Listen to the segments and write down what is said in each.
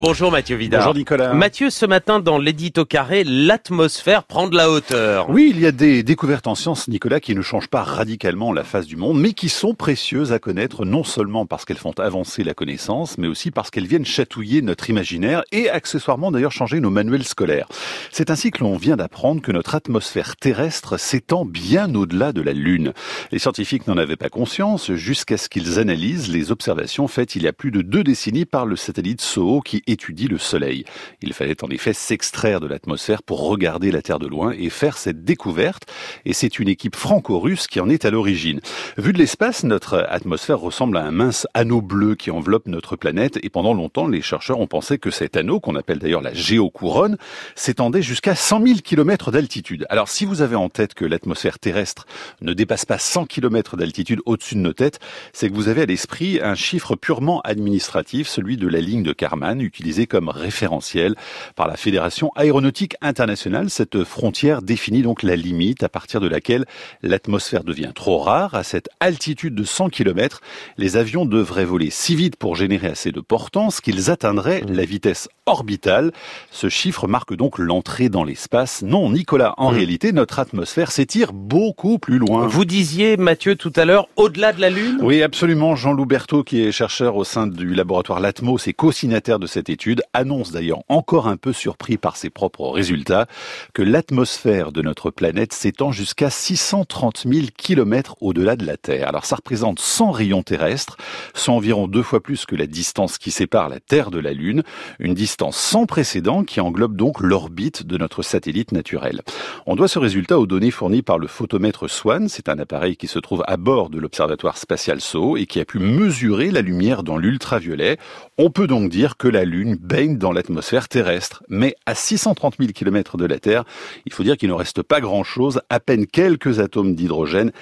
Bonjour Mathieu Vidard. Bonjour Nicolas. Mathieu, ce matin dans l'édito carré, l'atmosphère prend de la hauteur. Oui, il y a des découvertes en sciences, Nicolas, qui ne changent pas radicalement la face du monde, mais qui sont précieuses à connaître, non seulement parce qu'elles font avancer la connaissance, mais aussi parce qu'elles viennent chatouiller notre imaginaire et accessoirement d'ailleurs changer nos manuels scolaires. C'est ainsi que l'on vient d'apprendre que notre atmosphère terrestre s'étend bien au-delà de la Lune. Les scientifiques n'en avaient pas conscience jusqu'à ce qu'ils analysent les observations faites il y a plus de 2 décennies par le satellite SOHO qui étudie le Soleil. Il fallait en effet s'extraire de l'atmosphère pour regarder la Terre de loin et faire cette découverte. Et c'est une équipe franco-russe qui en est à l'origine. Vu de l'espace, notre atmosphère ressemble à un mince anneau bleu qui enveloppe notre planète. Et pendant longtemps, les chercheurs ont pensé que cet anneau, qu'on appelle d'ailleurs la géocouronne, s'étendait jusqu'à 100 000 km d'altitude. Alors si vous avez en tête que l'atmosphère terrestre ne dépasse pas 100 km d'altitude au-dessus de nos têtes, c'est que vous avez à l'esprit un chiffre purement administratif, celui de la ligne de Kármán, utilisé comme référentiel par la Fédération aéronautique internationale. Cette frontière définit donc la limite à partir de laquelle l'atmosphère devient trop rare. À cette altitude de 100 km, les avions devraient voler si vite pour générer assez de portance qu'ils atteindraient la vitesse orbitale. Ce chiffre marque donc l'entrée dans l'espace. Non, Nicolas, en réalité, notre atmosphère s'étire beaucoup plus loin. Vous disiez, Mathieu, tout à l'heure, au-delà de la Lune ? Oui, absolument. Jean-Loup Berthaud, qui est chercheur au sein du laboratoire Latmos et co-signataire de cette étude, annonce d'ailleurs, encore un peu surpris par ses propres résultats, que l'atmosphère de notre planète s'étend jusqu'à 630 000 km au-delà de la Terre. Alors ça représente 100 rayons terrestres, soit environ 2 fois plus que la distance qui sépare la Terre de la Lune, une distance sans précédent qui englobe donc l'orbite de notre satellite naturel. On doit ce résultat aux données fournies par le photomètre SWAN, c'est un appareil qui se trouve à bord de l'observatoire spatial SOHO et qui a pu mesurer la lumière dans l'ultraviolet. On peut donc dire que la Lune baigne dans l'atmosphère terrestre. Mais à 630 000 km de la Terre, il faut dire qu'il ne reste pas grand-chose, à peine quelques atomes d'hydrogène,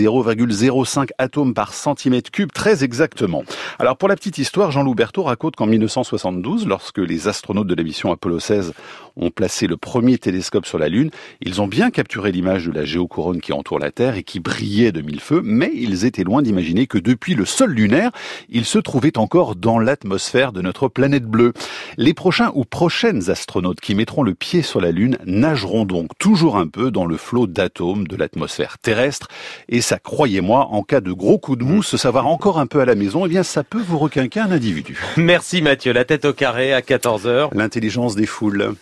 0,05 atomes par centimètre cube, très exactement. Alors pour la petite histoire, Jean-Loup Berthaud raconte qu'en 1972, lorsque les astronautes de la mission Apollo 16 ont placé le premier télescope sur la Lune, ils ont bien capturé l'image de la géocouronne qui entoure la Terre et qui brillait de mille feux, mais ils étaient loin d'imaginer que depuis le sol lunaire, il se trouvait encore dans l'atmosphère de notre planète bleue. Les prochains ou prochaines astronautes qui mettront le pied sur la Lune nageront donc toujours un peu dans le flot d'atomes de l'atmosphère terrestre. Et ça, croyez-moi, en cas de gros coup de mou, se savoir encore un peu à la maison, eh bien ça peut vous requinquer un individu. Merci Mathieu, la tête au carré à 14h. L'intelligence des foules.